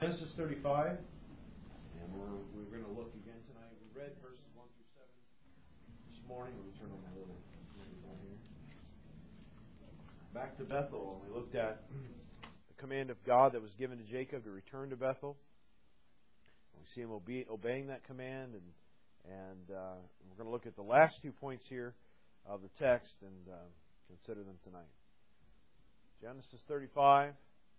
Genesis 35, and we're going to look again tonight. We read verses 1 through 7 this morning. Let me turn on my little here. Back to Bethel, and we looked at the command of God that was given to Jacob to return to Bethel. We see him obeying that command, and we're going to look at the last 2 points here of the text and consider them tonight. Genesis 35.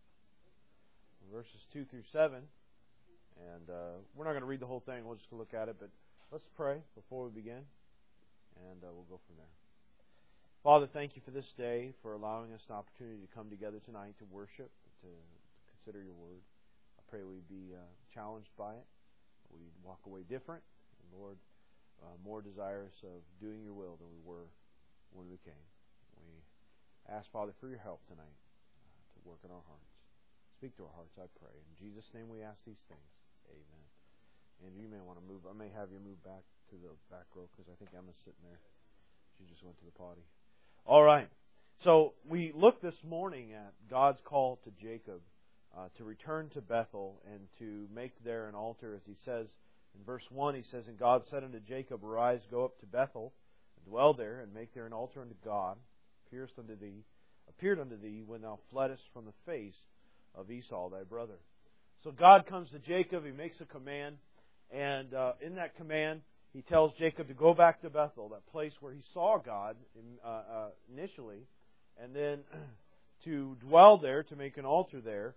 Verses 2 through 7. And we're not going to read the whole thing. We'll just look at it. But let's pray before we begin. And we'll go from there. Father, thank you for this day, for allowing us an opportunity to come together tonight to worship, to consider your word. I pray we'd be challenged by it. We'd walk away different. And Lord, more desirous of doing your will than we were when we came. We ask, Father, for your help tonight to work in our hearts. Speak to our hearts, I pray. In Jesus' name we ask these things. Amen. And you may want to move. I may have you move back to the back row because I think Emma's sitting there. She just went to the potty. All right. So we looked this morning at God's call to Jacob to return to Bethel and to make there an altar. As he says in verse 1, he says, "And God said unto Jacob, Arise, go up to Bethel, and dwell there, and make there an altar unto God, appeared unto thee when thou fleddest from the face of Esau thy brother." So God comes to Jacob, he makes a command, and in that command he tells Jacob to go back to Bethel, that place where he saw God initially, and then to dwell there, to make an altar there.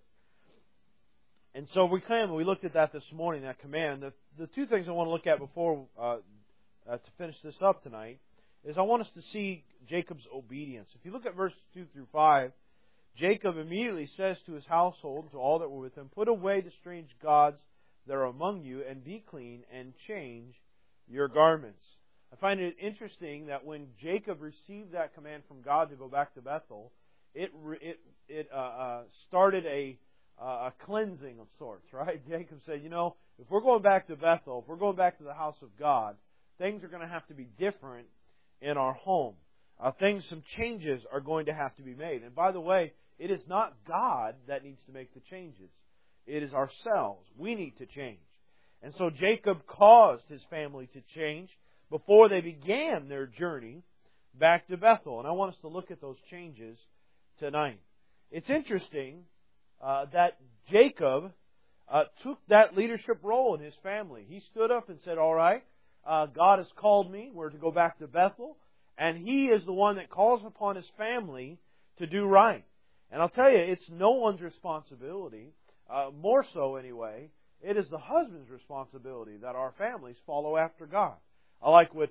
And so we looked at that this morning, that command. The 2 things I want to look at before to finish this up tonight is I want us to see Jacob's obedience. If you look at verses 2 through 5, Jacob immediately says to his household, to all that were with him, "Put away the strange gods that are among you, and be clean, and change your garments." I find it interesting that when Jacob received that command from God to go back to Bethel, it started a cleansing of sorts, right? Jacob said, if we're going back to Bethel, if we're going back to the house of God, things are going to have to be different in our home. Some changes are going to have to be made. And by the way, it is not God that needs to make the changes. It is ourselves. We need to change. And so Jacob caused his family to change before they began their journey back to Bethel. And I want us to look at those changes tonight. It's interesting that Jacob took that leadership role in his family. He stood up and said, all right, God has called me. We're to go back to Bethel. And he is the one that calls upon his family to do right. And I'll tell you, it's no one's responsibility, more so anyway. It is the husband's responsibility that our families follow after God. I like what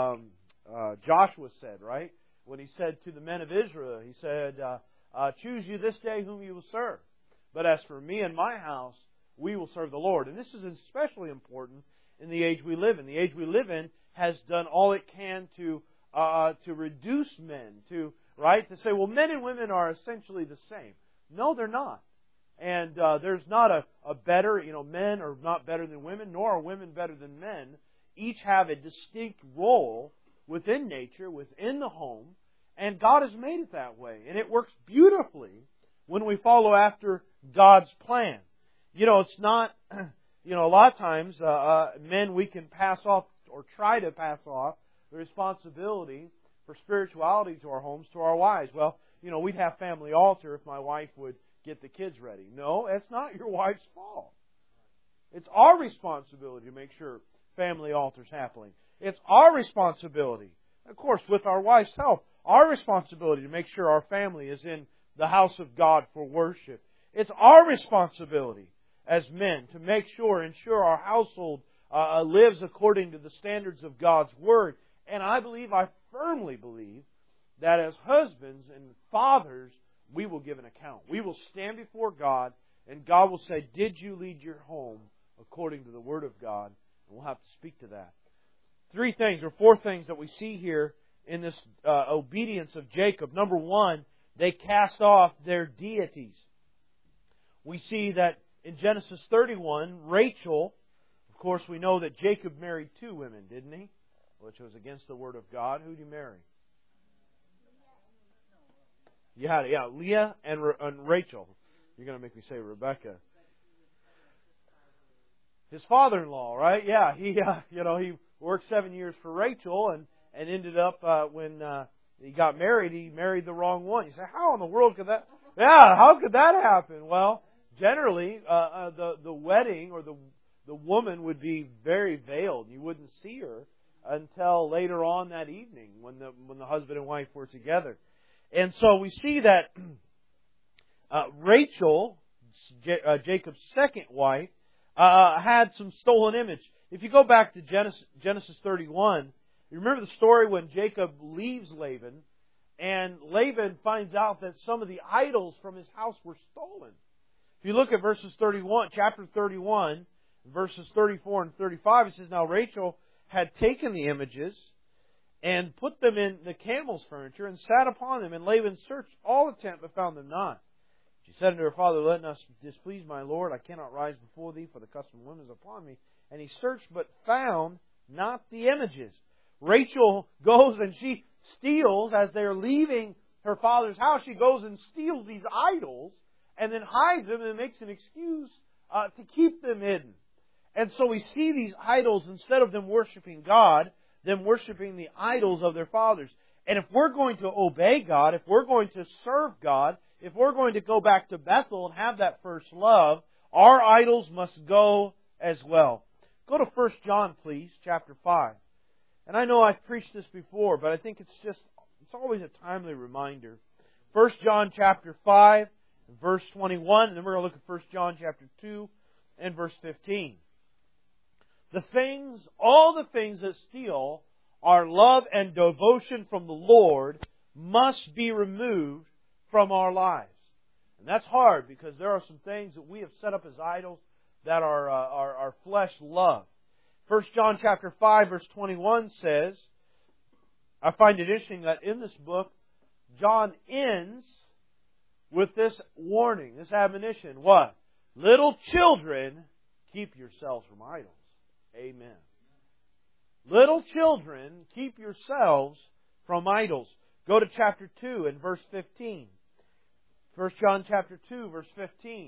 Joshua said, right? When he said to the men of Israel, he said, "Choose you this day whom you will serve. But as for me and my house, we will serve the Lord." And this is especially important in the age we live in. The age we live in has done all it can to reduce men, to say, well, men and women are essentially the same. No, they're not. And there's not a better, men are not better than women, nor are women better than men. Each have a distinct role within nature, within the home, and God has made it that way. And it works beautifully when we follow after God's plan. It's not, a lot of times, men, we can pass off or try to pass off the responsibility for spirituality to our homes, to our wives. Well, we'd have family altar if my wife would get the kids ready. No, it's not your wife's fault. It's our responsibility to make sure family altar's happening. It's our responsibility, of course, with our wife's help, our responsibility to make sure our family is in the house of God for worship. It's our responsibility as men to ensure our household lives according to the standards of God's Word. And I firmly believe, that as husbands and fathers, we will give an account. We will stand before God, and God will say, did you lead your home according to the Word of God? And we'll have to speak to that. 4 things that we see here in this obedience of Jacob. Number 1, they cast off their deities. We see that in Genesis 31, Rachel, of course, we know that Jacob married 2 women, didn't he? Which was against the Word of God. Who did he marry? Leah and Rachel. You're going to make me say Rebecca. his father-in-law, right? Yeah, he he worked 7 years for Rachel and ended up when he got married, he married the wrong one. You say, how in the world could that? Yeah, how could that happen? Well, generally, the wedding or the woman would be very veiled. You wouldn't see her until later on that evening when the husband and wife were together. And so we see that Rachel, Jacob's second wife, had some stolen image. If you go back to Genesis 31, you remember the story when Jacob leaves Laban, and Laban finds out that some of the idols from his house were stolen. If you look at chapter 31, verses 34 and 35, it says, Now Rachel had taken the images and put them in the camel's furniture and sat upon them, and Laban searched all the tent but found them not. She said unto her father, Let not displease my lord, I cannot rise before thee, for the custom of women is upon me. And he searched but found not the images. Rachel goes and she steals, as they're leaving her father's house, she goes and steals these idols and then hides them and makes an excuse to keep them hidden. And so we see these idols, instead of them worshiping God, them worshiping the idols of their fathers. And if we're going to obey God, if we're going to serve God, if we're going to go back to Bethel and have that first love, our idols must go as well. Go to 1 John, please, chapter 5. And I know I've preached this before, but I think it's always a timely reminder. 1 John chapter 5, verse 21, and then we're going to look at 1 John chapter 2 and verse 15. All the things that steal our love and devotion from the Lord must be removed from our lives. And that's hard, because there are some things that we have set up as idols that our flesh loves. 1 John chapter 5 verse 21 says, I find it interesting that in this book, John ends with this warning, this admonition. What? Little children, keep yourselves from idols. Amen. Little children, keep yourselves from idols. Go to chapter 2 and verse 15. 1 John chapter 2 verse 15.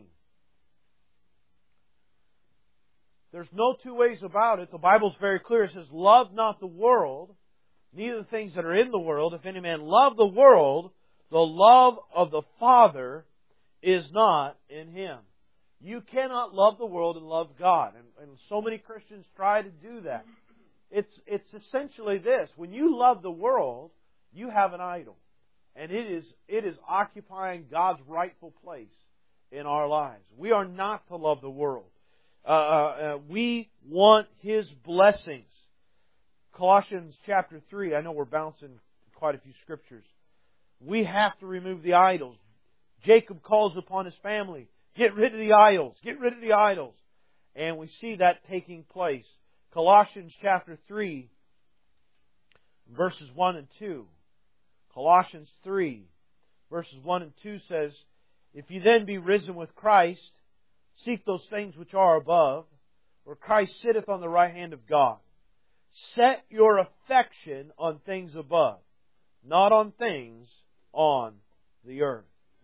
There's no two ways about it. The Bible's very clear. It says, Love not the world, neither the things that are in the world. If any man love the world, the love of the Father is not in him. You cannot love the world and love God. And so many Christians try to do that. It's essentially this. When you love the world, you have an idol. And it is occupying God's rightful place in our lives. We are not to love the world. We want His blessings. Colossians chapter 3. I know we're bouncing quite a few scriptures. We have to remove the idols. Jacob calls upon his family. Get rid of the idols. Get rid of the idols. And we see that taking place. Colossians chapter 3, verses 1 and 2. Colossians 3, verses 1 and 2 says, If you then be risen with Christ, seek those things which are above, where Christ sitteth on the right hand of God. Set your affection on things above, not on things on the earth.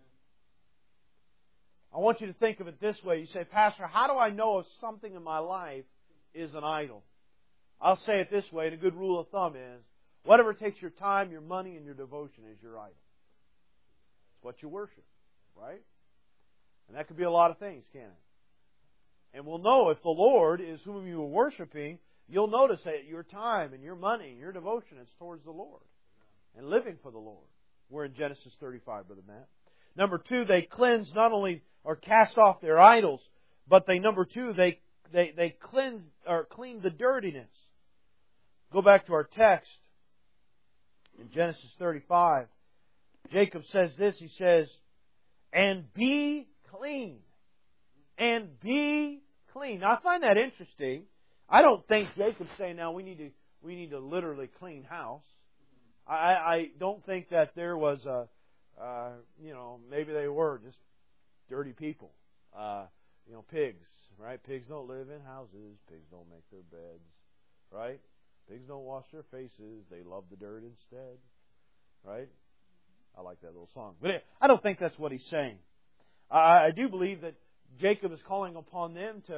I want you to think of it this way. You say, Pastor, how do I know if something in my life is an idol? I'll say it this way, and a good rule of thumb is, whatever takes your time, your money, and your devotion is your idol. It's what you worship, right? And that could be a lot of things, can't it? And we'll know if the Lord is whom you are worshiping, you'll notice that your time and your money and your devotion is towards the Lord and living for the Lord. We're in Genesis 35, Brother Matt. Number 2, they cleanse not only or cast off their idols, but they cleanse or clean the dirtiness. Go back to our text in Genesis 35. Jacob says this. He says, "And be clean, and be clean." Now I find that interesting. I don't think Jacob's saying now we need to literally clean house. I don't think that there was maybe they were just dirty people. Pigs, right? Pigs don't live in houses. Pigs don't make their beds, right? Pigs don't wash their faces. They love the dirt instead, right? I like that little song. But I don't think that's what he's saying. I do believe that Jacob is calling upon them to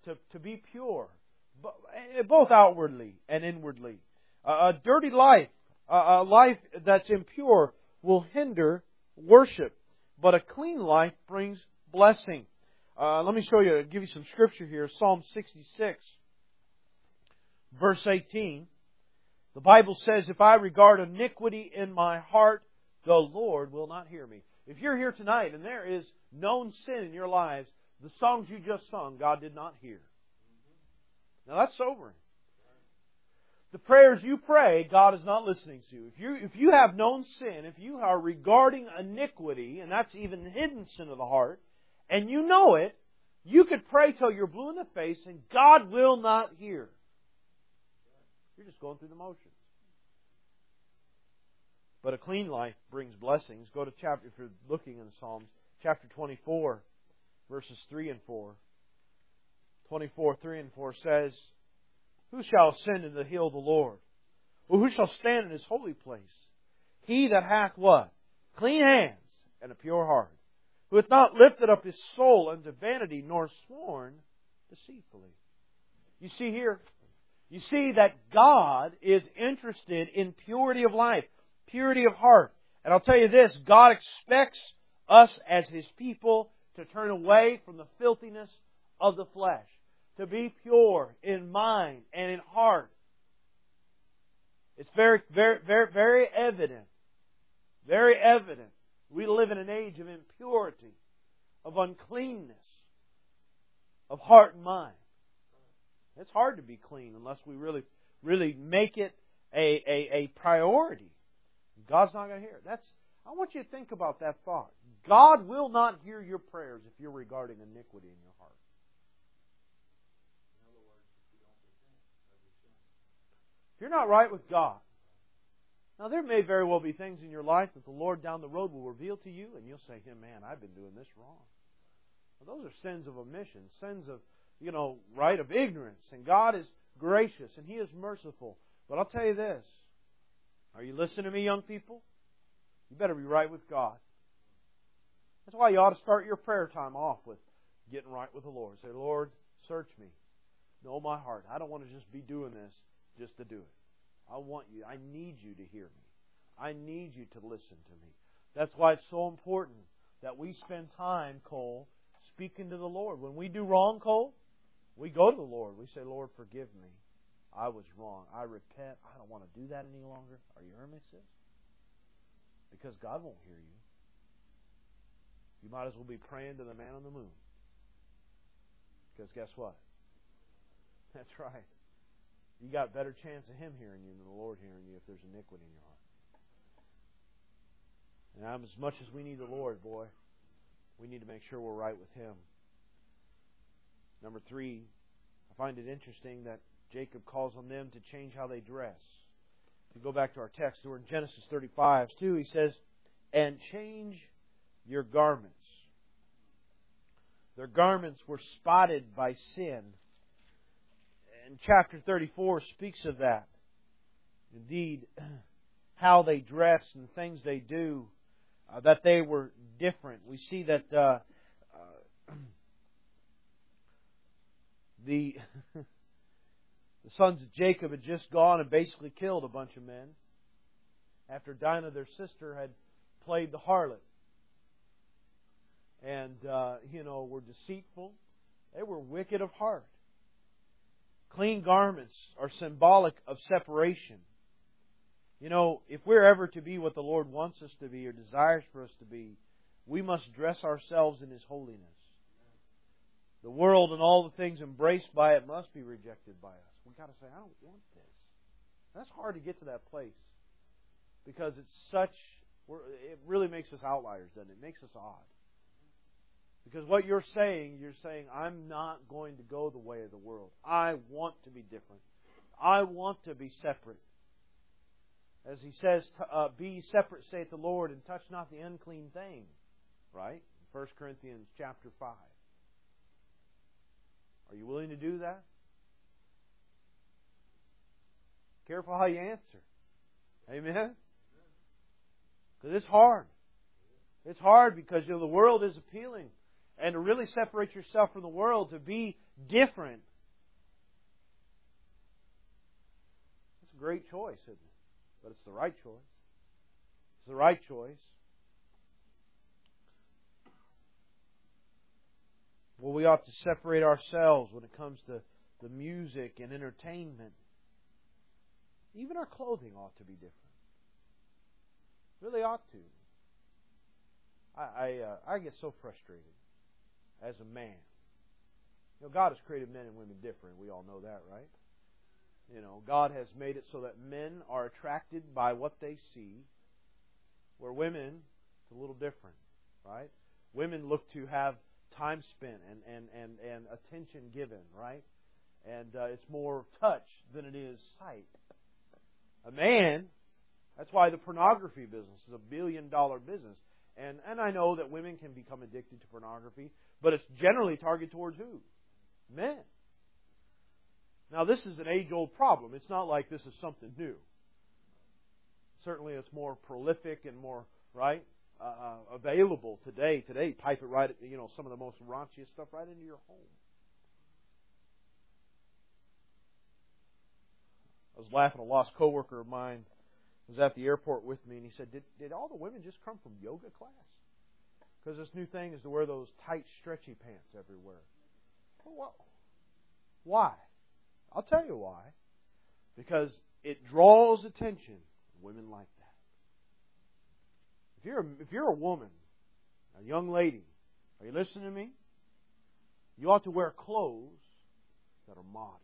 to be pure, both outwardly and inwardly. A dirty life, a life that's impure, will hinder worship. But a clean life brings blessing. Let me give you some scripture here. Psalm 66, verse 18. The Bible says, "If I regard iniquity in my heart, the Lord will not hear me." If you're here tonight and there is known sin in your lives, the songs you just sung, God did not hear. Now that's sobering. The prayers you pray, God is not listening to. If you have known sin, if you are regarding iniquity, and that's even hidden sin of the heart, and you know it, you could pray till you're blue in the face and God will not hear. You're just going through the motions. But a clean life brings blessings. Go to if you're looking in Psalms, chapter 24, verses 3 and 4. 24, 3 and 4 says, "Who shall ascend into the hill of the Lord? Or who shall stand in His holy place? He that hath" what? "Clean hands and a pure heart, who hath not lifted up his soul unto vanity, nor sworn deceitfully." You see here, you see that God is interested in purity of life, purity of heart. And I'll tell you this, God expects us as His people to turn away from the filthiness of the flesh, to be pure in mind and in heart. It's very, very, very, very evident. Very evident. We live in an age of impurity, of uncleanness, of heart and mind. It's hard to be clean unless we really make it a priority. God's not going to hear it. I want you to think about that thought. God will not hear your prayers if you're regarding iniquity in your heart. If you're not right with God, now there may very well be things in your life that the Lord down the road will reveal to you, and you'll say, "Hey, man, I've been doing this wrong." Well, those are sins of omission, sins of, of ignorance. And God is gracious and He is merciful. But I'll tell you this. Are you listening to me, young people? You better be right with God. That's why you ought to start your prayer time off with getting right with the Lord. Say, "Lord, search me. Know my heart. I don't want to just be doing this just to do it. I need you to hear me. I need you to listen to me." That's why it's so important that we spend time, Cole, speaking to the Lord. When we do wrong, Cole, we go to the Lord. We say, "Lord, forgive me. I was wrong. I repent. I don't want to do that any longer." Are you hearing me, sis? Because God won't hear you. You might as well be praying to the man on the moon. Because guess what? That's right. You got a better chance of Him hearing you than the Lord hearing you if there's iniquity in your heart. And as much as we need the Lord, boy, we need to make sure we're right with Him. Number 3, I find it interesting that Jacob calls on them to change how they dress. If you go back to our text, we're in Genesis 35 too. He says, "And change your garments." Their garments were spotted by sin. And chapter 34 speaks of that. Indeed, how they dress and things they do, that they were different. We see that the sons of Jacob had just gone and basically killed a bunch of men after Dinah, their sister, had played the harlot. And, were deceitful. They were wicked of heart. Clean garments are symbolic of separation. If we're ever to be what the Lord wants us to be or desires for us to be, we must dress ourselves in His holiness. The world and all the things embraced by it must be rejected by us. We've got to say, "I don't want this." That's hard to get to that place because it really makes us outliers, doesn't it? It makes us odd. Because what you're saying, "I'm not going to go the way of the world. I want to be different. I want to be separate." As He says, "Be separate, saith the Lord, and touch not the unclean thing." Right? 1 Corinthians chapter 5. Are you willing to do that? Careful how you answer. Amen? Because it's hard. It's hard because the world is appealing. and to really separate yourself from the world, to be different. It's a great choice, isn't it? But it's the right choice. It's the right choice. Well, we ought to separate ourselves when it comes to the music and entertainment. Even our clothing ought to be different. Really ought to. I get so frustrated as a man. You know, God has created men and women different. We all know that, right? You know, God has made it so that men are attracted by what they see, where women, it's a little different, right? Women look to have time spent and attention given, right? And it's more touch than it is sight. A man, that's why the pornography business is a billion-dollar business. And I know that women can become addicted to pornography, but it's generally targeted towards who? Men. Now, this is an age-old problem. It's not like this is something new. Certainly, it's more prolific and more, right, available today. Today, type it right, some of the most raunchiest stuff right into your home. I was laughing. A lost coworker of mine was at the airport with me, and he said, did all the women just come from yoga class? Because this new thing is to wear those tight, stretchy pants everywhere. Well, why? I'll tell you why. Because it draws attention. Women like that. If you're a woman, a young lady, are you listening to me? You ought to wear clothes that are modest.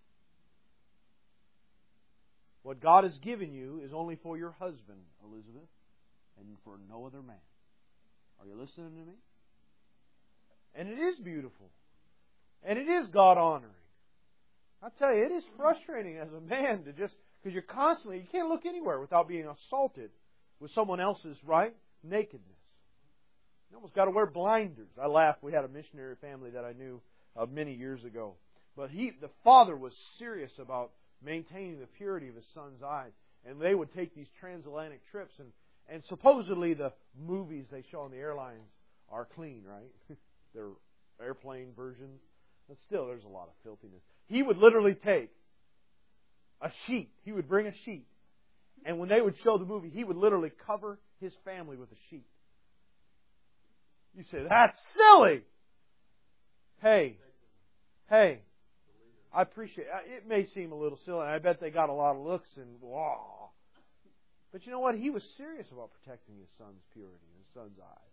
What God has given you is only for your husband, Elizabeth, and for no other man. Are you listening to me? And it is beautiful. And it is God-honoring. I tell you, it is frustrating as a man to just, because you can't look anywhere without being assaulted with someone else's, right, nakedness. You almost got to wear blinders. I laugh. We had a missionary family that I knew many years ago. But the father was serious about maintaining the purity of his son's eyes. And they would take these transatlantic trips. And supposedly the movies they show on the airlines are clean, right? They're airplane versions. But still, there's a lot of filthiness. He would literally take a sheet. He would bring a sheet. And when they would show the movie, he would literally cover his family with a sheet. You say, that's silly! Hey, I appreciate it. It may seem a little silly. I bet they got a lot of looks and wow. But you know what? He was serious about protecting his son's purity, his son's eyes.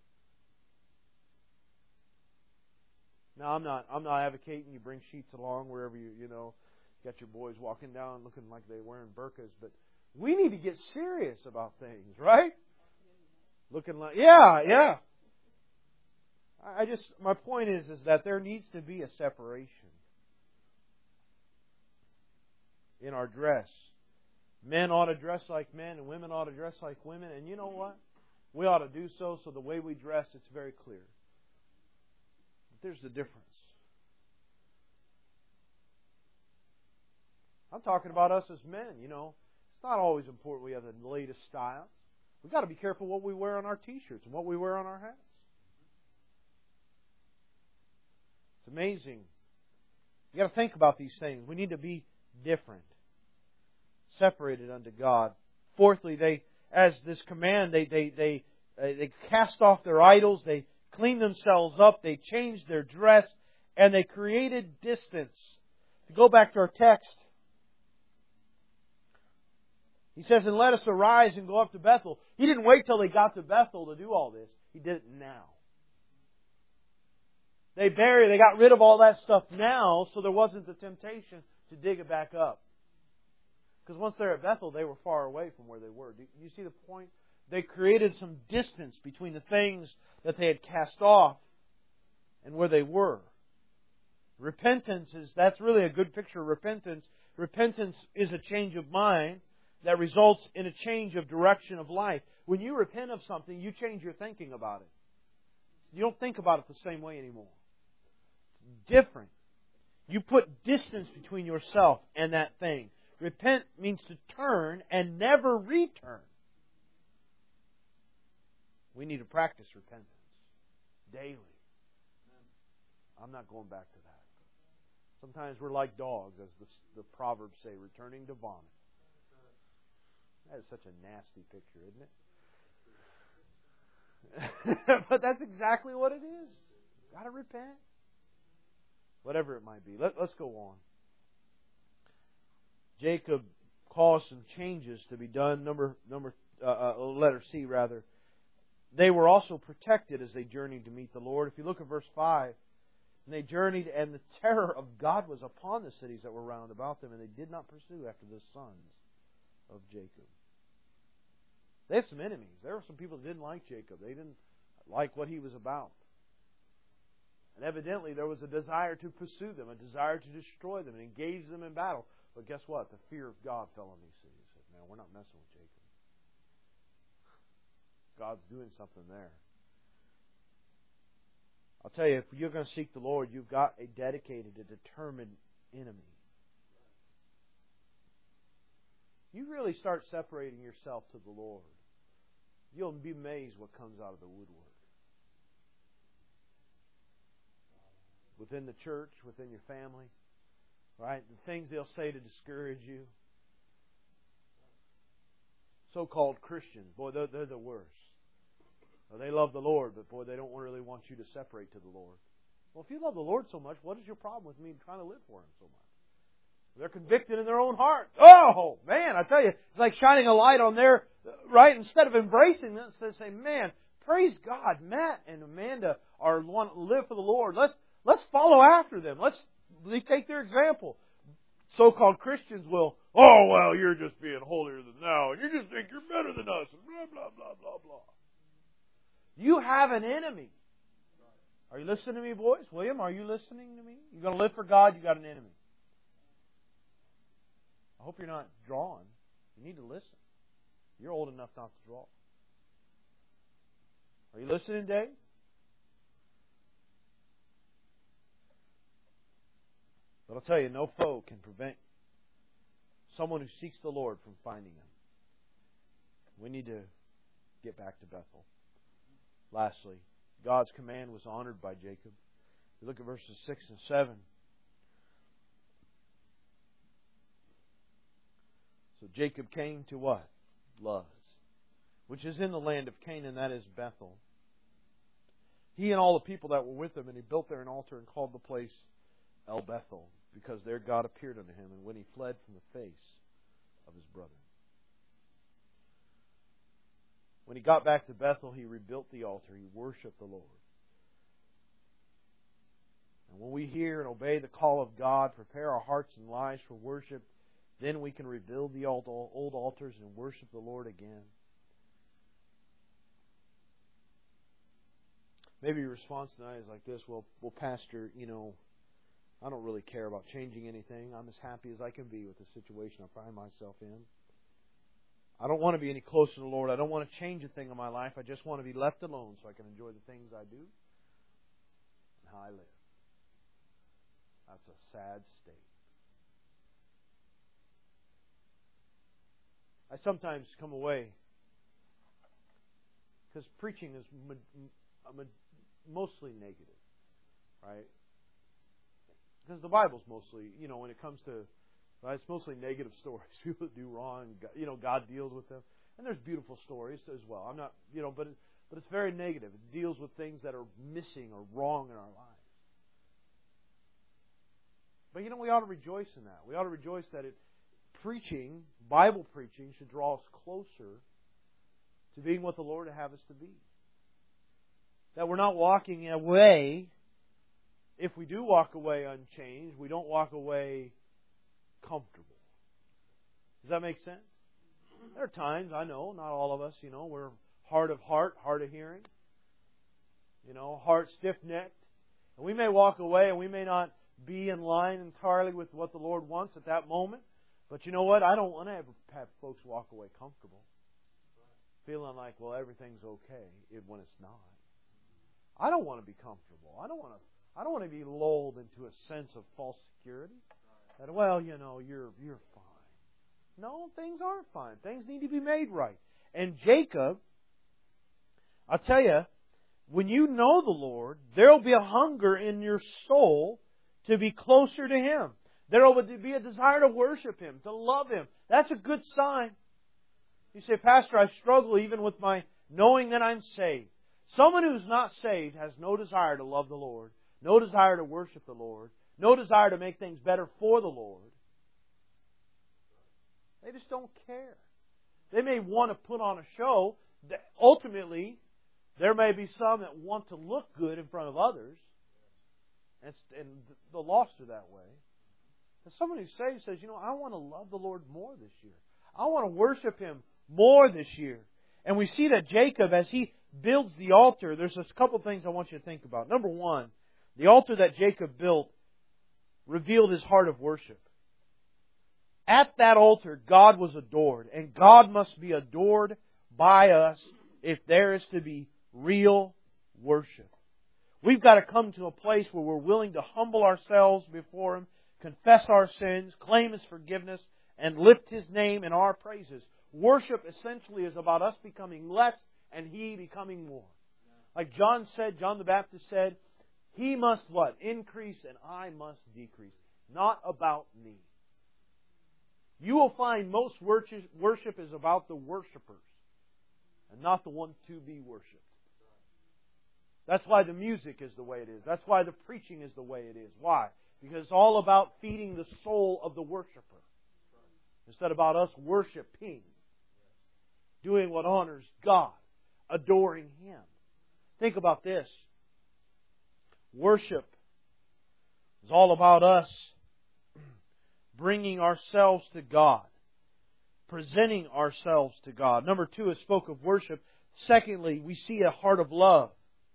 Now, I'm not advocating you bring sheets along wherever you got your boys walking down looking like they're wearing burqas, but we need to get serious about things, right? Looking like, yeah. My point is that there needs to be a separation in our dress. Men ought to dress like men, and women ought to dress like women. And you know what? We ought to do so the way we dress, it's very clear. But there's the difference. I'm talking about us as men, It's not always important we have the latest styles. We've got to be careful what we wear on our T-shirts and what we wear on our hats. It's amazing. You've got to think about these things. We need to be different. Separated unto God. Fourthly, as this command, they cast off their idols, they cleaned themselves up, they changed their dress, and they created distance. To go back to our text, he says, and let us arise and go up to Bethel. He didn't wait till they got to Bethel to do all this. He did it now. They got rid of all that stuff now, so there wasn't the temptation to dig it back up. Because once they're at Bethel, they were far away from where they were. Do you see the point? They created some distance between the things that they had cast off and where they were. Repentance that's really a good picture of repentance. Repentance is a change of mind that results in a change of direction of life. When you repent of something, you change your thinking about it. You don't think about it the same way anymore. It's different. You put distance between yourself and that thing. Repent means to turn and never return. We need to practice repentance daily. I'm not going back to that. Sometimes we're like dogs, as the Proverbs say, returning to vomit. That is such a nasty picture, isn't it? But that's exactly what it is. Got to repent. Whatever it might be. Let's go on. Jacob caused some changes to be done. Letter C, rather. They were also protected as they journeyed to meet the Lord. If you look at verse 5, and they journeyed, and the terror of God was upon the cities that were round about them, and they did not pursue after the sons of Jacob. They had some enemies. There were some people that didn't like Jacob. They didn't like what he was about. And evidently there was a desire to pursue them, a desire to destroy them and engage them in battle. But guess what? The fear of God fell on these cities. He said, man, we're not messing with Jacob. God's doing something there. I'll tell you, if you're going to seek the Lord, you've got a dedicated, a determined enemy. You really start separating yourself to the Lord, you'll be amazed what comes out of the woodwork. Within the church, within your family, right? The things they'll say to discourage you. So-called Christians, boy, they're the worst. They love the Lord, but boy, they don't really want you to separate to the Lord. Well, if you love the Lord so much, what is your problem with me trying to live for Him so much? They're convicted in their own heart. Oh, man, I tell you, it's like shining a light on their, right? Instead of embracing this, they say, man, praise God, Matt and Amanda want to live for the Lord. Let's follow after them. Let's take their example. So-called Christians will, oh, well, you're just being holier than thou, and you just think you're better than us, and blah, blah, blah, blah, blah. You have an enemy. Are you listening to me, boys? William, are you listening to me? You're going to live for God, you got an enemy. I hope you're not drawing. You need to listen. You're old enough not to draw. Are you listening, Dave? But I'll tell you, no foe can prevent someone who seeks the Lord from finding Him. We need to get back to Bethel. Lastly, God's command was honored by Jacob. You look at verses 6 and 7. So Jacob came to what? Luz, which is in the land of Canaan, that is Bethel. He and all the people that were with him, and he built there an altar and called the place El Bethel, because there God appeared unto him, and when he fled from the face of his brother. When he got back to Bethel, he rebuilt the altar. He worshiped the Lord. And when we hear and obey the call of God, prepare our hearts and lives for worship, then we can rebuild the old altars and worship the Lord again. Maybe your response tonight is like this: well, Pastor, I don't really care about changing anything. I'm as happy as I can be with the situation I find myself in. I don't want to be any closer to the Lord. I don't want to change a thing in my life. I just want to be left alone so I can enjoy the things I do and how I live. That's a sad state. I sometimes come away, because preaching is mostly negative, right? Because the Bible's mostly, when it comes to, it's mostly negative stories. People that do wrong, God deals with them. And there's beautiful stories as well. I'm not, but it's very negative. It deals with things that are missing or wrong in our lives. But we ought to rejoice in that. We ought to rejoice that preaching, Bible preaching, should draw us closer to being what the Lord would have us to be. That we're not walking away. If we do walk away unchanged, we don't walk away comfortable. Does that make sense? There are times, I know, not all of us, we're hard of heart, hard of hearing, heart stiff-necked. And we may walk away and we may not be in line entirely with what the Lord wants at that moment. But you know what? I don't want to ever have folks walk away comfortable, feeling like, well, everything's okay when it's not. I don't want to be comfortable. I don't want to be lulled into a sense of false security. That, well, you're fine. No, things aren't fine. Things need to be made right. And Jacob, I'll tell you, when you know the Lord, there will be a hunger in your soul to be closer to Him. There will be a desire to worship Him, to love Him. That's a good sign. You say, Pastor, I struggle even with my knowing that I'm saved. Someone who's not saved has no desire to love the Lord, no desire to worship the Lord, no desire to make things better for the Lord. They just don't care. They may want to put on a show. Ultimately, there may be some that want to look good in front of others. And the lost are that way. And someone who's saved says, I want to love the Lord more this year. I want to worship Him more this year. And we see that Jacob, as he builds the altar, there's a couple things I want you to think about. Number one, the altar that Jacob built revealed his heart of worship. At that altar, God was adored. And God must be adored by us if there is to be real worship. We've got to come to a place where we're willing to humble ourselves before Him, confess our sins, claim His forgiveness, and lift His name in our praises. Worship essentially is about us becoming less and He becoming more. Like John the Baptist said, He must what? Increase and I must decrease. Not about me. You will find most worship is about the worshipers and not the one to be worshipped. That's why the music is the way it is. That's why the preaching is the way it is. Why? Because it's all about feeding the soul of the worshiper. Instead about us worshiping. Doing what honors God. Adoring Him. Think about this. Worship is all about us bringing ourselves to God. Presenting ourselves to God. Number two, it spoke of worship. Secondly, we see a heart of love.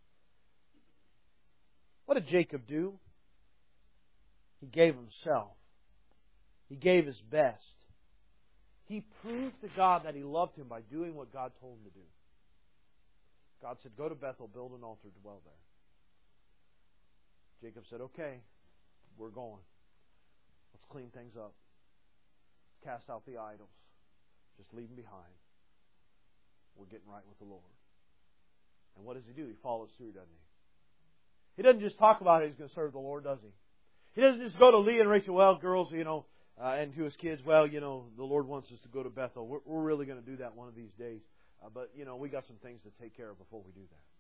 What did Jacob do? He gave himself. He gave his best. He proved to God that he loved him by doing what God told him to do. God said, go to Bethel, build an altar, dwell there. Jacob said, okay, we're going. Let's clean things up. Cast out the idols. Just leave them behind. We're getting right with the Lord. And what does he do? He follows through, doesn't he? He doesn't just talk about it, he's going to serve the Lord, does he? He doesn't just go to Leah and Rachel, well, girls, and to his kids, well, the Lord wants us to go to Bethel. We're really going to do that one of these days. But, we got some things to take care of before we do that.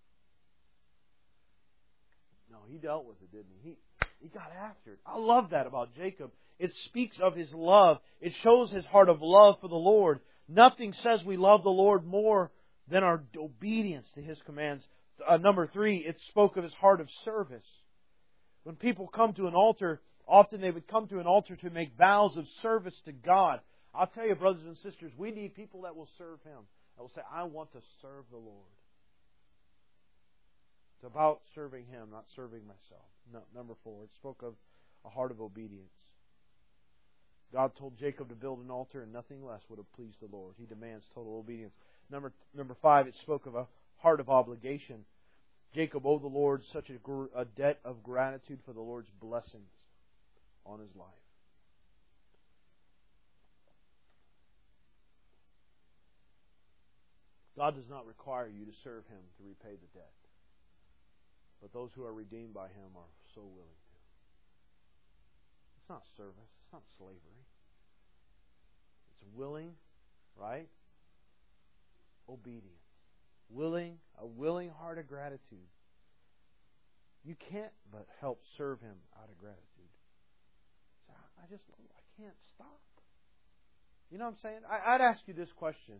No, he dealt with it, didn't he? He got after it. I love that about Jacob. It speaks of his love. It shows his heart of love for the Lord. Nothing says we love the Lord more than our obedience to His commands. Number three, it spoke of his heart of service. When people come to an altar, often they would come to an altar to make vows of service to God. I'll tell you, brothers and sisters, we need people that will serve Him. That will say, I want to serve the Lord. It's about serving Him, not serving myself. No, number four, it spoke of a heart of obedience. God told Jacob to build an altar, and nothing less would have pleased the Lord. He demands total obedience. Number five, it spoke of a heart of obligation. Jacob owed the Lord such a debt of gratitude for the Lord's blessings on his life. God does not require you to serve Him to repay the debt. But those who are redeemed by Him are so willing to. It's not service. It's not slavery. It's willing, right? Obedience. A willing heart of gratitude. You can't but help serve Him out of gratitude. I can't stop. You know what I'm saying? I'd ask you this question.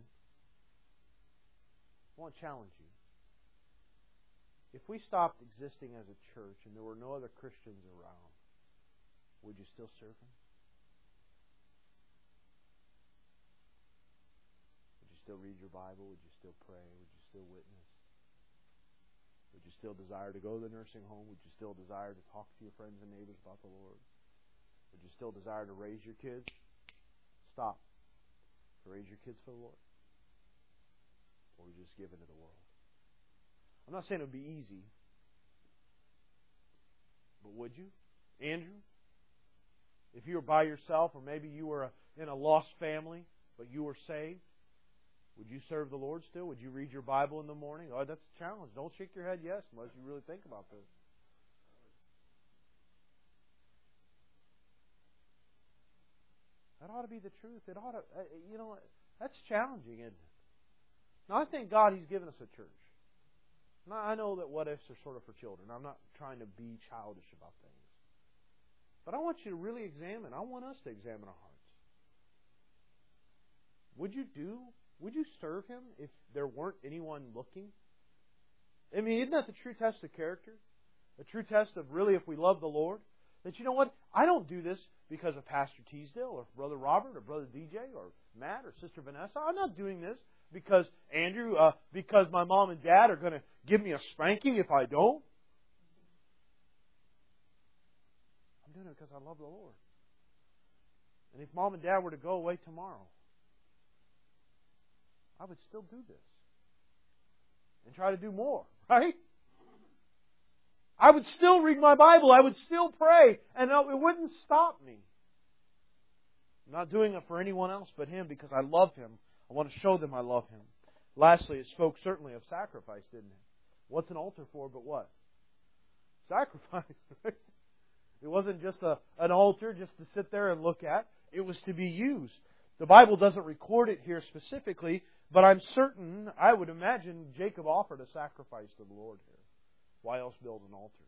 I want to challenge you. If we stopped existing as a church and there were no other Christians around, would you still serve Him? Would you still read your Bible? Would you still pray? Would you still witness? Would you still desire to go to the nursing home? Would you still desire to talk to your friends and neighbors about the Lord? Would you still desire to raise your kids? Stop. To raise your kids for the Lord? Or would you just give into the world? I'm not saying it would be easy. But would you? Andrew? If you were by yourself, or maybe you were in a lost family, but you were saved, Would you serve the Lord still? Would you read your Bible in the morning? Oh, that's a challenge. Don't shake your head yes unless you really think about this. That ought to be the truth. It ought to, that's challenging, isn't it? Now, I thank God He's given us a church. Now, I know that what ifs are sort of for children. I'm not trying to be childish about things. But I want you to really examine. I want us to examine our hearts. Would you serve Him if there weren't anyone looking? I mean, isn't that the true test of character? The true test of really if we love the Lord? That, you know what? I don't do this because of Pastor Teasdale or Brother Robert or Brother DJ or Matt or Sister Vanessa. I'm not doing this because Andrew, because my mom and dad are going to give me a spanking if I don't. I'm doing it because I love the Lord. And if mom and dad were to go away tomorrow, I would still do this. And try to do more, right? I would still read my Bible. I would still pray. And it wouldn't stop me. I'm not doing it for anyone else but Him because I love Him. I want to show them I love Him. Lastly, it spoke certainly of sacrifice, didn't it? What's an altar for but what? Sacrifice. Right? It wasn't just an altar just to sit there and look at. It was to be used. The Bible doesn't record it here specifically, but I'm certain, I would imagine, Jacob offered a sacrifice to the Lord here. Why else build an altar?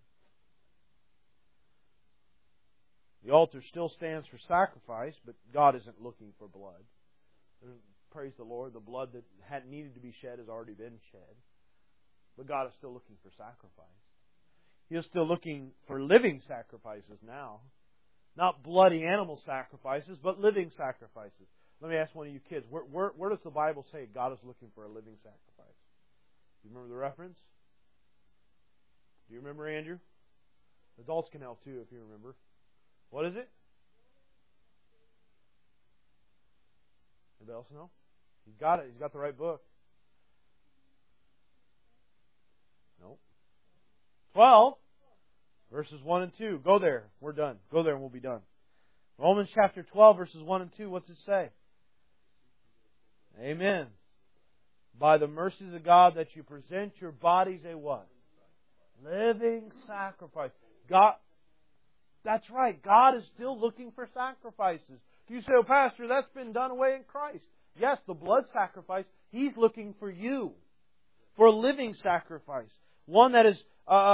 The altar still stands for sacrifice, but God isn't looking for blood. Praise the Lord, the blood that had needed to be shed has already been shed. But God is still looking for sacrifice. He is still looking for living sacrifices now. Not bloody animal sacrifices, but living sacrifices. Let me ask one of you kids, where does the Bible say God is looking for a living sacrifice? Do you remember the reference? Do you remember, Andrew? Adults can help too if you remember. What is it? Anybody else know? He's got it. He's got the right book. Nope. 12, verses 1 and 2. Go there. We're done. Go there and we'll be done. Romans chapter 12, verses 1 and 2. What's it say? Amen. By the mercies of God that you present your bodies a what? Living sacrifice. God, that's right. God is still looking for sacrifices. You say, oh, Pastor, that's been done away in Christ. Yes, the blood sacrifice. He's looking for you. For a living sacrifice. One that is,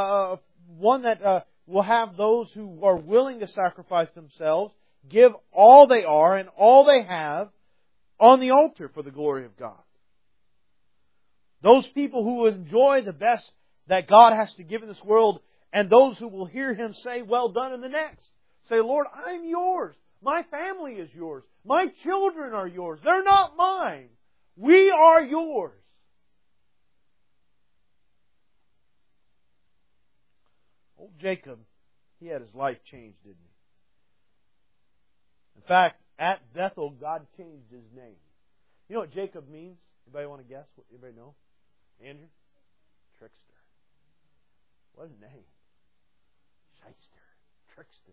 will have those who are willing to sacrifice themselves, give all they are and all they have on the altar for the glory of God. Those people who enjoy the best that God has to give in this world, and those who will hear Him say, well done in the next. Say, Lord, I'm yours. My family is yours. My children are yours. They're not mine. We are yours. Old Jacob, he had his life changed, didn't he? In fact, at Bethel, God changed his name. You know what Jacob means? Anybody want to guess? Anybody know? Andrew? Trickster. What a name. Shyster. Trickster.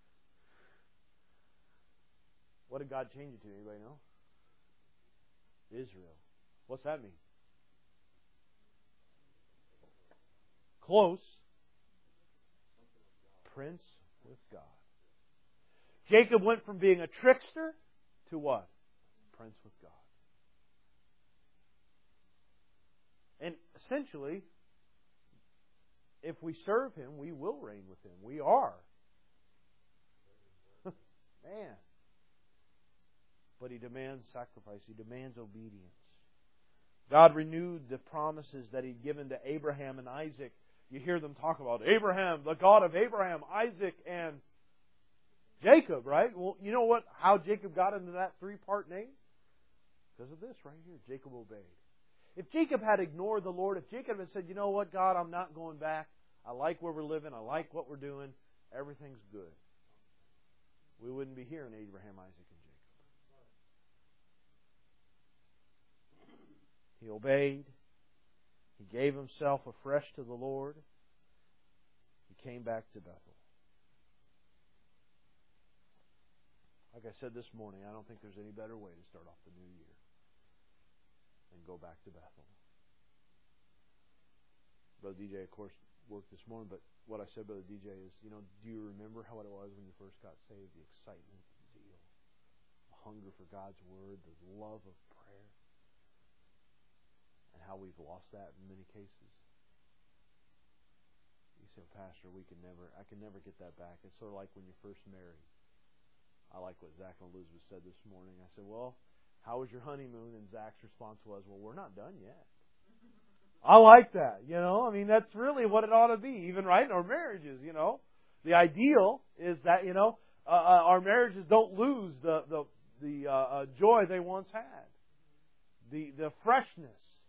What did God change it to? Anybody know? Israel. What's that mean? Close. Prince with God. Jacob went from being a trickster to what? Prince with God. And essentially, if we serve Him, we will reign with Him. We are. Man. But He demands sacrifice. He demands obedience. God renewed the promises that He'd given to Abraham and Isaac. You hear them talk about Abraham, the God of Abraham, Isaac, and Jacob, right? Well, you know what? How Jacob got into that three-part name? Because of this right here. Jacob obeyed. If Jacob had ignored the Lord, if Jacob had said, you know what, God, I'm not going back. I like where we're living. I like what we're doing. Everything's good. We wouldn't be hearing Abraham, Isaac, and Jacob. He obeyed. He gave himself afresh to the Lord. He came back to Bethel. Like I said this morning, I don't think there's any better way to start off the new year and go back to Bethel. Brother DJ, of course, worked this morning, but what I said, Brother DJ, is, do you remember how it was when you first got saved? The excitement, the zeal, the hunger for God's Word, the love of prayer, and how we've lost that in many cases. You say, Pastor, I can never get that back. It's sort of like when you're first married. I like what Zach and Elizabeth said this morning. I said, well, how was your honeymoon? And Zach's response was, well, we're not done yet. I like that, that's really what it ought to be, even right in our marriages, The ideal is that, our marriages don't lose the joy they once had. The freshness.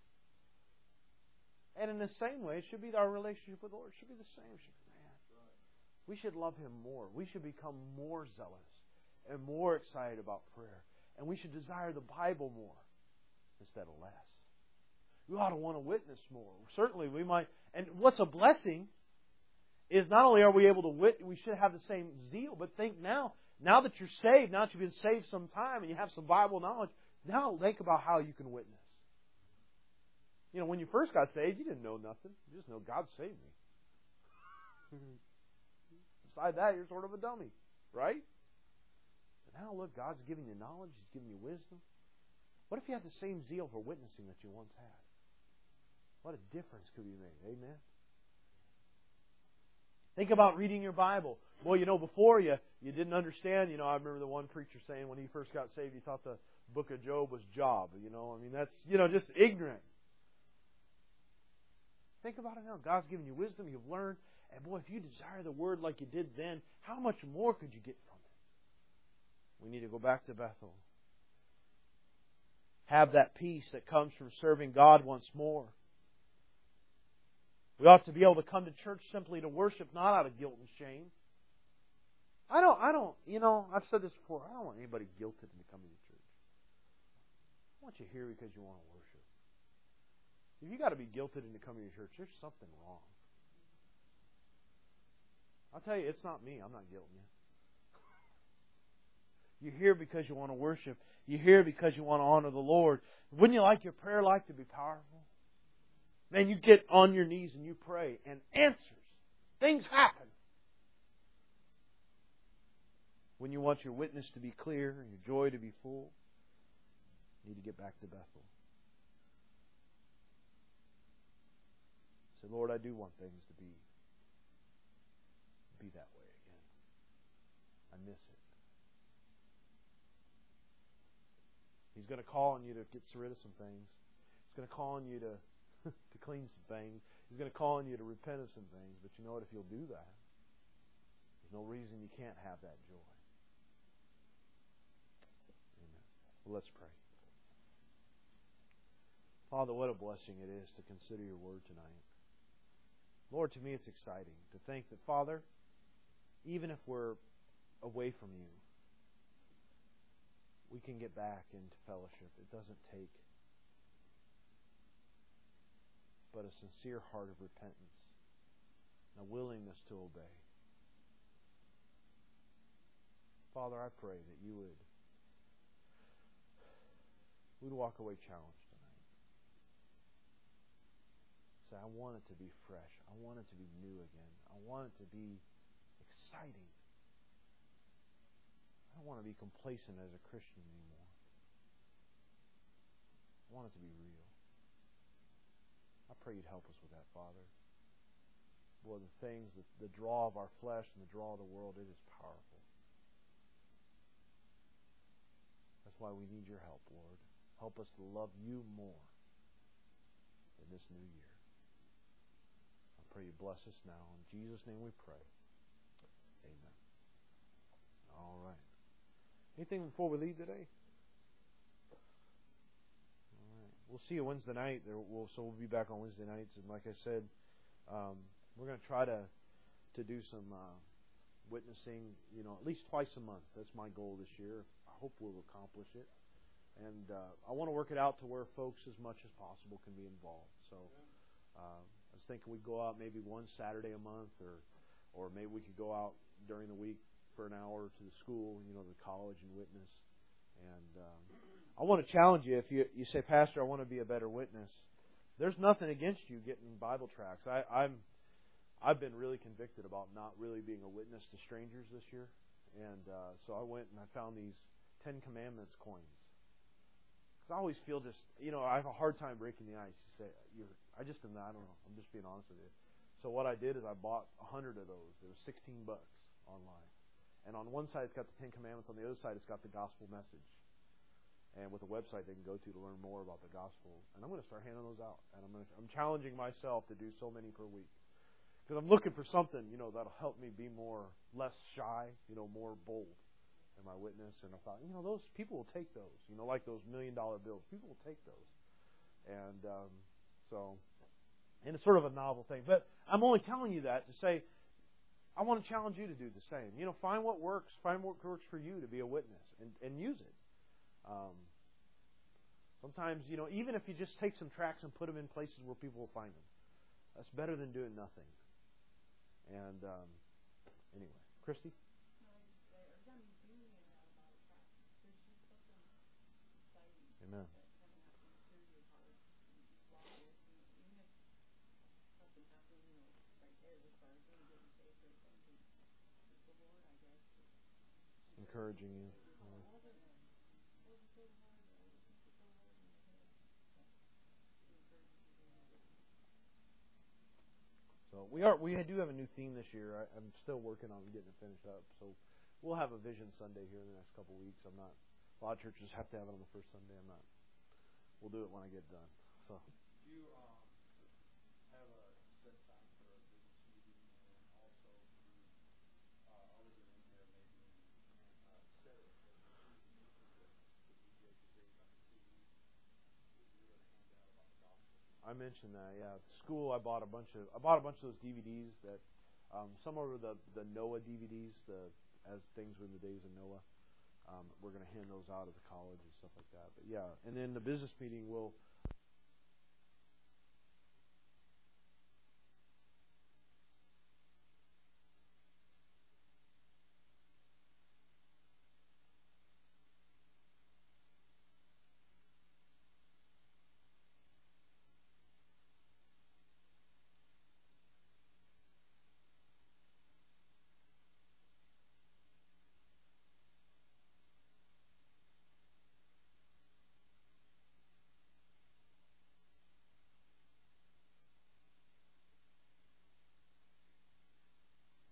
And in the same way, it should be our relationship with the Lord. It should be the same. We should love Him more. We should become more zealous and more excited about prayer. And we should desire the Bible more instead of less. We ought to want to witness more. Certainly we might. And what's a blessing is not only are we able to we should have the same zeal, but think now that you're saved, now that you've been saved some time and you have some Bible knowledge, now think about how you can witness. When you first got saved, you didn't know nothing. You just know God saved me. Besides that, you're sort of a dummy, right? But now look, God's giving you knowledge. He's giving you wisdom. What if you had the same zeal for witnessing that you once had? What a difference could be made. Amen? Think about reading your Bible. Boy, before you didn't understand. I remember the one preacher saying when he first got saved, he thought the book of Job was Job. That's, just ignorant. Think about it now. God's given you wisdom. You've learned. And boy, if you desire the Word like you did then, how much more could you get from it? We need to go back to Bethel. Have that peace that comes from serving God once more. We ought to be able to come to church simply to worship, not out of guilt and shame. I've said this before, I don't want anybody guilted into coming to church. I want you here because you want to worship. If you got to be guilted into coming to church, there's something wrong. I'll tell you, it's not me. I'm not guilting you. You're here because you want to worship. You're here because you want to honor the Lord. Wouldn't you like your prayer life to be powerful? Man, you get on your knees and you pray, and answers. Things happen. When you want your witness to be clear and your joy to be full, you need to get back to Bethel. Say, Lord, I do want things to be that way again. I miss it. He's going to call on you to get rid of some things. He's going to call on you to clean some things. He's going to call on you to repent of some things. But you know what? If you'll do that, there's no reason you can't have that joy. Amen. Well, let's pray. Father, what a blessing it is to consider your word tonight. Lord, to me it's exciting to think that, Father, even if we're away from you, we can get back into fellowship. It doesn't take but a sincere heart of repentance and a willingness to obey. Father, I pray that you would walk away challenged tonight. Say, I want it to be fresh. I want it to be new again. I want it to be exciting. I don't want to be complacent as a Christian anymore. I want it to be real. I pray you'd help us with that, Father. Boy, the draw of our flesh and the draw of the world, it is powerful. That's why we need your help, Lord. Help us to love you more in this new year. I pray you bless us now. In Jesus' name we pray. Amen. All right. Anything before we leave today? All right. We'll see you Wednesday night. We'll be back on Wednesday nights. And like I said, we're going to try to do some witnessing, at least twice a month. That's my goal this year. I hope we'll accomplish it. And I want to work it out to where folks as much as possible can be involved. So I was thinking we'd go out maybe one Saturday a month, or maybe we could go out during the week for an hour to the school, the college, and witness. And I want to challenge you. If you say, Pastor, I want to be a better witness, there's nothing against you getting Bible tracts. I've been really convicted about not really being a witness to strangers this year. And so I went and I found these 10 Commandments coins. Because I always feel just, I have a hard time breaking the ice. You say, I don't know. I'm just being honest with you. So what I did is I bought 100 of those. It was $16 online. And on one side it's got the 10 Commandments. On the other side it's got the gospel message. And with a website they can go to learn more about the gospel. And I'm going to start handing those out. And I'm challenging myself to do so many per week. Because I'm looking for something, that'll help me be less shy, more bold in my witness. And I thought, those people will take those, like those $1 million bills. People will take those. And and it's sort of a novel thing. But I'm only telling you that to say, I want to challenge you to do the same. Find what works. Find what works for you to be a witness and use it. Sometimes, even if you just take some tracts and put them in places where people will find them, that's better than doing nothing. And anyway, Christy? Amen. Encouraging you. So we do have a new theme this year. I'm still working on getting it finished up. So we'll have a Vision Sunday here in the next couple of weeks. A lot of churches have to have it on the first Sunday. We'll do it when I get done. So. Do you have a set time for a business meeting, and also other than in there maybe set it for the DJ to bring up the CD that you're going to hand out about the gospel? I mentioned that, yeah. At school, I bought a bunch of those DVDs that some are the Noah DVDs, as things were in the days of Noah. We're going to hand those out at the college and stuff like that. But yeah, and then the business meeting